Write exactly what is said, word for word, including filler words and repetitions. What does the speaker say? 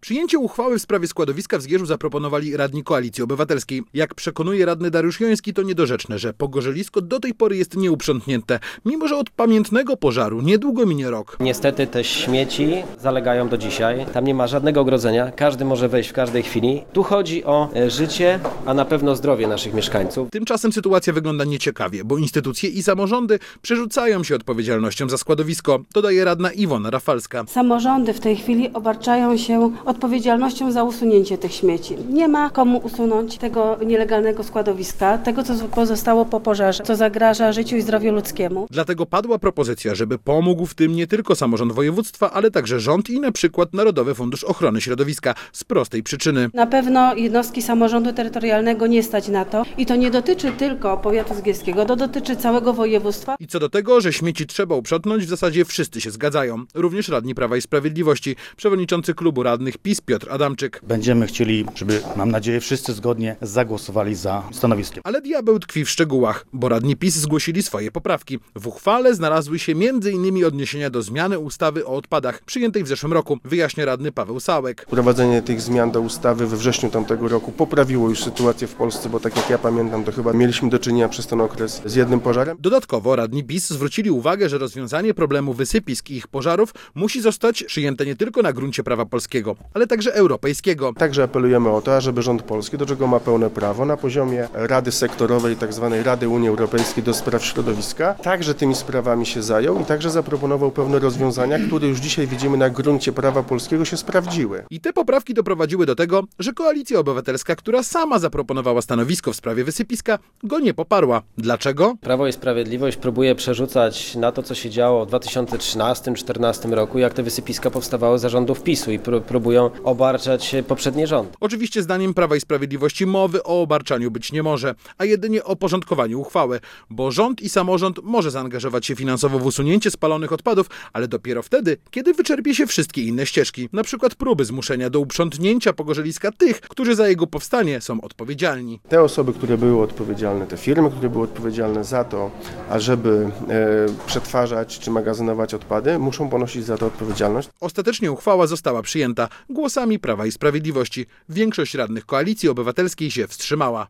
Przyjęcie uchwały w sprawie składowiska w Zgierzu zaproponowali radni Koalicji Obywatelskiej. Jak przekonuje radny Dariusz Joński, to niedorzeczne, że pogorzelisko do tej pory jest nieuprzątnięte, mimo że od pamiętnego pożaru niedługo minie rok. Niestety te śmieci zalegają do dzisiaj. Tam nie ma żadnego ogrodzenia, każdy może wejść w każdej chwili. Tu chodzi o życie, a na pewno zdrowie naszych mieszkańców. Tymczasem sytuacja wygląda nieciekawie, bo instytucje i samorządy przerzucają się odpowiedzialnością za składowisko, dodaje radna Iwona Rafalska. Samorządy w tej chwili obarczają się odpowiedzialnością za usunięcie tych śmieci. Nie ma komu usunąć tego nielegalnego składowiska, tego co pozostało po pożarze, co zagraża życiu i zdrowiu ludzkiemu. Dlatego padła propozycja, żeby pomógł w tym nie tylko samorząd województwa, ale także rząd i na przykład Narodowy Fundusz Ochrony Środowiska z prostej przyczyny. Na pewno jednostki samorządu terytorialnego nie stać na to i to nie dotyczy tylko powiatu zgierskiego, to dotyczy całego województwa. I co do tego, że śmieci trzeba uprzątnąć, w zasadzie wszyscy się zgadzają. Również radni Prawa i Sprawiedliwości, przewodniczący klubu radnych PiS Piotr Adamczyk. Będziemy chcieli, żeby, mam nadzieję, wszyscy zgodnie zagłosowali za stanowiskiem. Ale diabeł tkwi w szczegółach, bo radni PiS zgłosili swoje poprawki. W uchwale znalazły się między innymi odniesienia do zmiany ustawy o odpadach, przyjętej w zeszłym roku, wyjaśnia radny Paweł Sałek. Wprowadzenie tych zmian do ustawy we wrześniu tamtego roku poprawiło już sytuację w Polsce, bo tak jak ja pamiętam, to chyba mieliśmy do czynienia przez ten okres z jednym pożarem. Dodatkowo radni PiS zwrócili uwagę, że rozwiązanie problemu wysypisk i ich pożarów musi zostać przyjęte nie tylko na gruncie prawa polskiego, ale także europejskiego. Także apelujemy o to, ażeby rząd polski, do czego ma pełne prawo, na poziomie Rady Sektorowej, tzw. Rady Unii Europejskiej do spraw środowiska, także tymi sprawami się zajął i także zaproponował pewne rozwiązania, które już dzisiaj widzimy na gruncie prawa polskiego się sprawdziły. I te poprawki doprowadziły do tego, że Koalicja Obywatelska, która sama zaproponowała stanowisko w sprawie wysypiska, go nie poparła. Dlaczego? Prawo i Sprawiedliwość próbuje przerzucać na to, co się działo w dwa tysiące trzynastym do dwa tysiące czternastego roku, jak te wysypiska powstawały za rządów PiSu i pró- próbują obarczać poprzednie rządy. Oczywiście zdaniem Prawa i Sprawiedliwości mowy o obarczaniu być nie może, a jedynie o porządkowaniu uchwały, bo rząd i samorząd może zaangażować się finansowo w usunięcie spalonych odpadów, ale dopiero wtedy, kiedy wyczerpie się wszystkie inne ścieżki, na przykład próby zmuszenia do uprzątnięcia pogorzeliska tych, którzy za jego powstanie są odpowiedzialni. Te osoby, które były odpowiedzialne, te firmy, które były odpowiedzialne za to, ażeby e, przetwarzać czy magazynować odpady, muszą ponosić za to odpowiedzialność. Ostatecznie uchwała została przyjęta głosami Prawa i Sprawiedliwości. Większość radnych Koalicji Obywatelskiej się wstrzymała.